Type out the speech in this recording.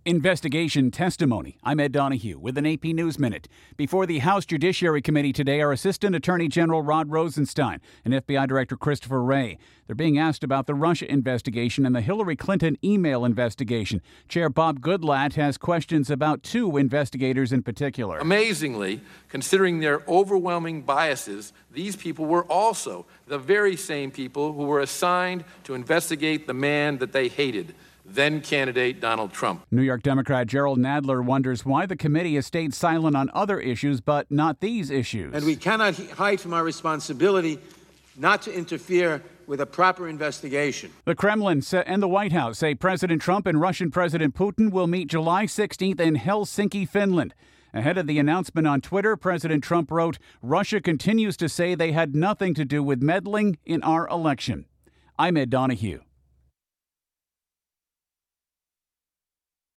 Investigation testimony. I'm Ed Donahue with an AP News Minute. Before the House Judiciary Committee today are Assistant Attorney General Rod Rosenstein and FBI Director Christopher Wray. They're being asked about the Russia investigation and the Hillary Clinton email investigation. Chair Bob Goodlatte has questions about two investigators in particular. Amazingly, considering their overwhelming biases, these people were also the very same people who were assigned to investigate the man that they hated, then-candidate Donald Trump. New York Democrat Gerald Nadler wonders why the committee has stayed silent on other issues, but not these issues. And we cannot hide from our responsibility not to interfere with a proper investigation. The Kremlin and the White House say President Trump and Russian President Putin will meet July 16th in Helsinki, Finland. Ahead of the announcement on Twitter, President Trump wrote, "Russia continues to say they had nothing to do with meddling in our election." I'm Ed Donahue.